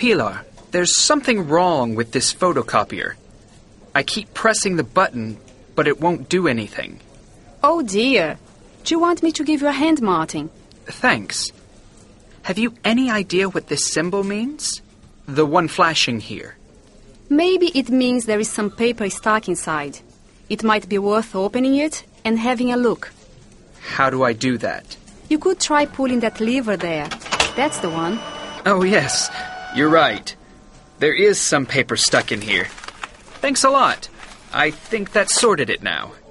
Pilar, there's something wrong with this photocopier. I keep pressing the button, but it won't do anything. Oh dear. Do you want me to give you a hand, Martin? Thanks. Have you any idea what this symbol means? The one flashing here. Maybe it means there is some paper stuck inside. It might be worth opening it and having a look. How do I do that? You could try pulling that lever there. That's the one. Oh, yes. You're right. There is some paper stuck in here. Thanks a lot. I think that sorted it now.